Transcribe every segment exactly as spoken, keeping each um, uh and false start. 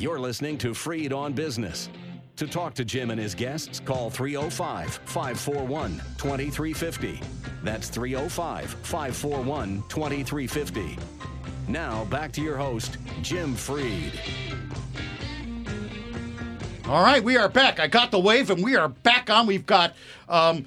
You're listening to Freed on Business. To talk to Jim and his guests, call three oh five, five four one, two three five oh. That's three oh five, five four one, two three five oh. Now, back to your host, Jim Freed. All right, we are back. I got the wave, and we are back on. We've got um,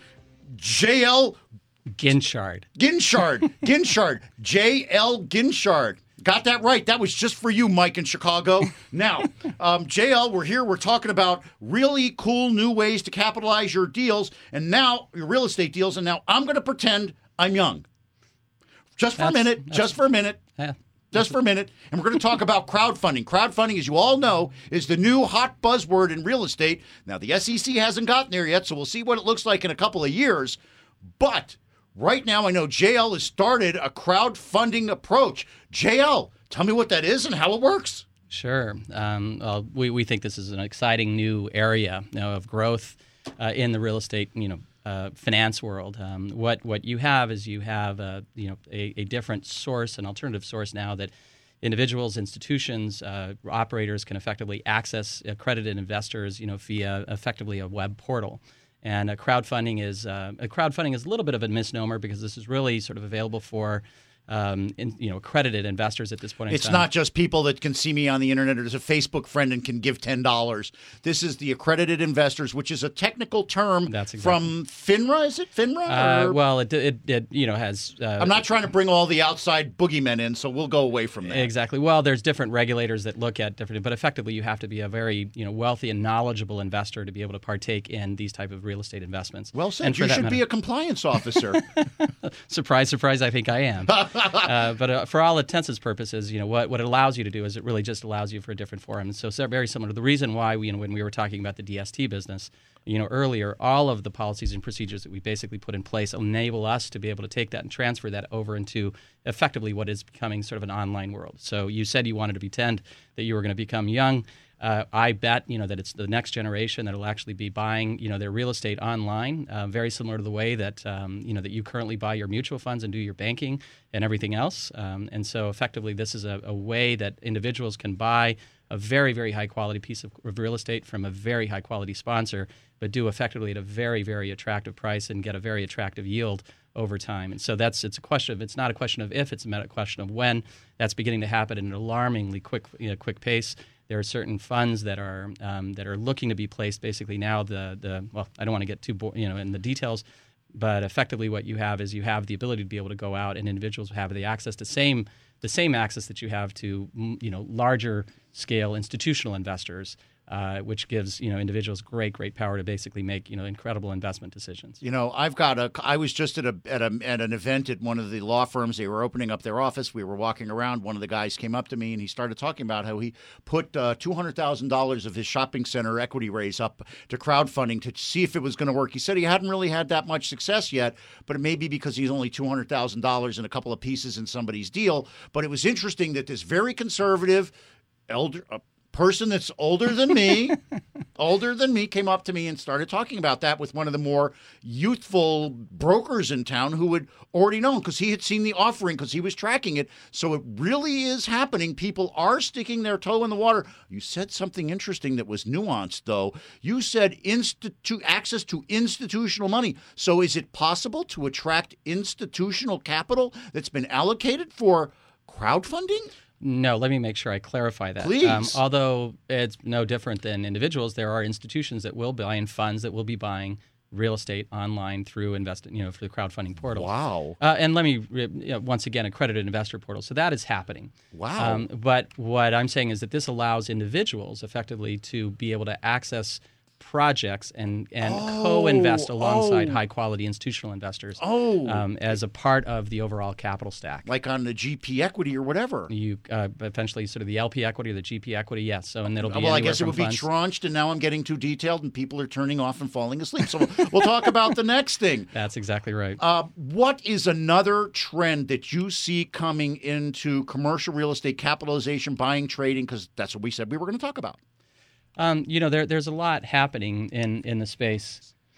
J L Ginshard. Ginshard. Ginshard. J L Ginshard. Got that right. That was just for you, Mike in Chicago. Now, um, J L, we're here. We're talking about really cool new ways to capitalize your deals, and now your real estate deals. And now I'm going to pretend I'm young. Just for That's- a minute. that's- Just for a minute. Yeah. Just for a minute, and we're going to talk about crowdfunding. Crowdfunding, as you all know, is the new hot buzzword in real estate. Now, the S E C hasn't gotten there yet, so we'll see what it looks like in a couple of years. But right now, I know J L has started a crowdfunding approach. J L, tell me what that is and how it works. Sure. Um, well, we, we think this is an exciting new area, you know, of growth uh, in the real estate, you know, uh, finance world. Um, what what you have is you have a, you know a, a different source, an alternative source now that individuals, institutions, uh, operators can effectively access accredited investors, you know, via effectively a web portal. And a crowdfunding is uh, a crowdfunding is a little bit of a misnomer because this is really sort of available for Um, in, you know, accredited investors at this point in It's time. not just people that can see me on the internet or there's a Facebook friend and can give ten dollars. This is the accredited investors, which is a technical term That's exactly. from FINRA. Is it FINRA? Uh, or- well, it, it, it you know has. Uh, I'm not trying to bring all the outside boogeymen in, so we'll go away from that. Exactly. Well, there's different regulators that look at different, but effectively you have to be a very you know wealthy and knowledgeable investor to be able to partake in these type of real estate investments. Well said. And for You that should matter- be a compliance officer. Surprise, surprise! I think I am. uh, but uh, for all intents and purposes, you know what, what it allows you to do is it really just allows you for a different forum. And so, so very similar to the reason why we, you know, when we were talking about the D S T business, you know, earlier, all of the policies and procedures that we basically put in place enable us to be able to take that and transfer that over into effectively what is becoming sort of an online world. So you said you wanted to pretend that you were going to become young. Uh, I bet you know that it's the next generation that will actually be buying you know their real estate online, uh, very similar to the way that um, you know that you currently buy your mutual funds and do your banking and everything else. Um, and so effectively, this is a, a way that individuals can buy a very very high quality piece of, of real estate from a very high quality sponsor, but do effectively at a very very attractive price and get a very attractive yield over time. And so that's it's a question of it's not a question of if, it's a question of when. That's beginning to happen at an alarmingly quick you know, quick pace. There are certain funds that are um, that are looking to be placed. Basically, now the the well, I don't want to get too bo- you know in the details, but effectively, what you have is you have the ability to be able to go out, and individuals have the access to same the same access that you have to you know larger scale institutional investors, uh, which gives you know individuals great great power to basically make you know incredible investment decisions. You know, I've got a. I was just at a at a at an event at one of the law firms. They were opening up their office. We were walking around. One of the guys came up to me and he started talking about how he put uh, two hundred thousand dollars of his shopping center equity raise up to crowdfunding to see if it was going to work. He said he hadn't really had that much success yet, but it may be because he's only two hundred thousand dollars in a couple of pieces in somebody's deal. But it was interesting that this very conservative elder. Uh, person that's older than me, older than me, came up to me and started talking about that with one of the more youthful brokers in town who had already known because he had seen the offering because he was tracking it. So it really is happening. People are sticking their toe in the water. You said something interesting that was nuanced, though. You said institu- access to institutional money. So is it possible to attract institutional capital that's been allocated for crowdfunding? No, let me make sure I clarify that. Please. Um, although it's no different than individuals, there are institutions that will buy and funds that will be buying real estate online through invest, you know, through the crowdfunding portal. Wow. Uh, and let me you know, once again accredited investor portal. So that is happening. Wow. Um, but what I'm saying is that this allows individuals effectively to be able to access projects and, and Oh, co-invest alongside oh. high-quality institutional investors Oh. um, as a part of the overall capital stack. Like on the G P equity or whatever. You uh, eventually sort of the L P equity or the G P equity, yes. So and it'll be Well, I anywhere guess it from would be funds. tranched, and now I'm getting too detailed, and people are turning off and falling asleep. So we'll, we'll talk about the next thing. That's exactly right. Uh, what is another trend that you see coming into commercial real estate capitalization, buying, trading? Because that's what we said we were going to talk about. Um, you know, there, there's a lot happening in, in the space.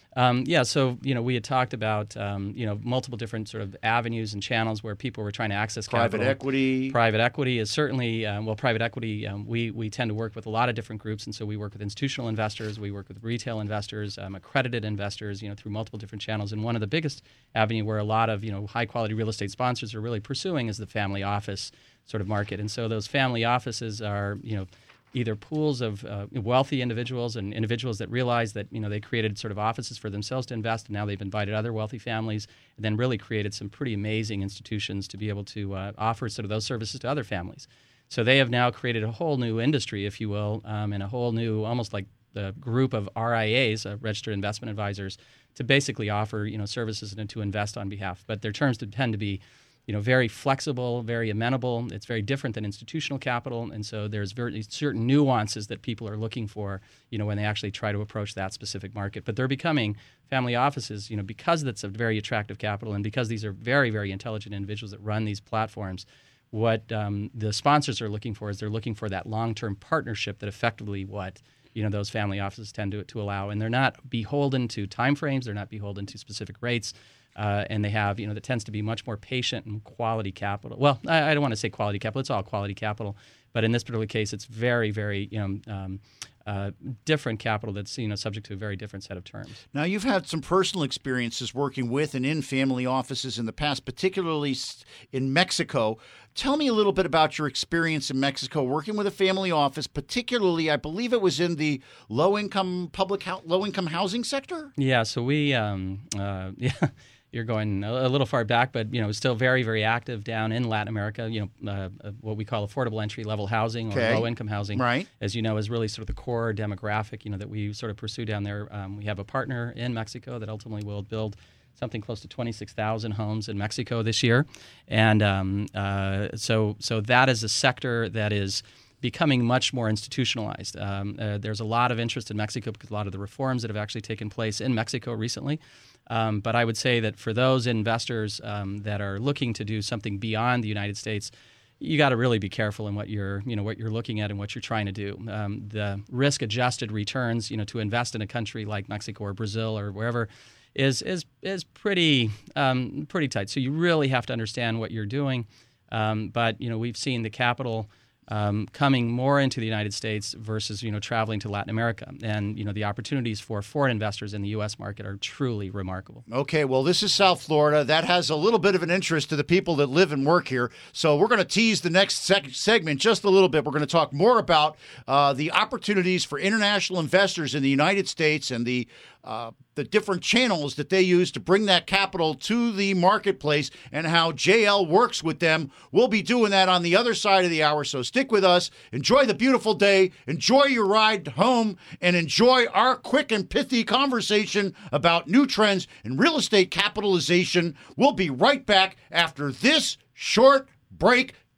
Um, yeah, so you know we had talked about um, you know multiple different sort of avenues and channels where people were trying to access Private capital. equity. Private equity is certainly um, well. Private equity, um, we we tend to work with a lot of different groups, and so we work with institutional investors, we work with retail investors, um, accredited investors, you know, through multiple different channels. And one of the biggest avenue where a lot of you know high quality real estate sponsors are really pursuing is the family office sort of market. And so those family offices are you know. either pools of uh, wealthy individuals and individuals that realize that you know they created sort of offices for themselves to invest, and now they've invited other wealthy families, and then really created some pretty amazing institutions to be able to uh, offer sort of those services to other families. So they have now created a whole new industry, if you will, um, and a whole new, almost like the group of R I As, uh, registered investment advisors, to basically offer you know services and to invest on behalf. But their terms tend to be you know, very flexible, very amenable. It's very different than institutional capital, and so there's very certain nuances that people are looking for, you know, when they actually try to approach that specific market. But they're becoming family offices, you know, because that's a very attractive capital, and because these are very, very intelligent individuals that run these platforms. What um, the sponsors are looking for is they're looking for that long-term partnership that effectively what you know those family offices tend to to allow, and they're not beholden to timeframes. They're not beholden to specific rates. Uh, and they have, you know, that tends to be much more patient and quality capital. Well, I, I don't want to say quality capital. It's all quality capital. But in this particular case, it's very, very, you know, um, uh, different capital that's, you know, subject to a very different set of terms. Now, you've had some personal experiences working with and in family offices in the past, particularly in Mexico. Tell me a little bit about your experience in Mexico working with a family office, particularly, I believe it was in the low-income public ho- low-income housing sector? Yeah, so we, um, uh, yeah. You're going a little far back, but you know, still very, very active down in Latin America. You know, uh, uh, what we call affordable entry-level housing or okay. low-income housing, right. as you know, is really sort of the core demographic. You know, that we sort of pursue down there. Um, we have a partner in Mexico that ultimately will build something close to twenty-six thousand homes in Mexico this year, and um, uh, so so that is a sector that is becoming much more institutionalized. Um, uh, there's a lot of interest in Mexico because a lot of the reforms that have actually taken place in Mexico recently. Um, but I would say that for those investors um, that are looking to do something beyond the United States, you got to really be careful in what you're, you know, what you're looking at and what you're trying to do. Um, the risk-adjusted returns, you know, to invest in a country like Mexico or Brazil or wherever, is is is pretty um, pretty tight. So you really have to understand what you're doing. Um, but you know, we've seen the capital Um, coming more into the United States versus, you know, traveling to Latin America. And, you know, the opportunities for foreign investors in the U S market are truly remarkable. Okay, well, this is South Florida. That has a little bit of an interest to the people that live and work here. So we're going to tease the next seg- segment just a little bit. We're going to talk more about uh, the opportunities for international investors in the United States and the Uh, the different channels that they use to bring that capital to the marketplace and how J L works with them. We'll be doing that on the other side of the hour, so stick with us. Enjoy the beautiful day, enjoy your ride home, and enjoy our quick and pithy conversation about new trends in real estate capitalization. We'll be right back after this short break.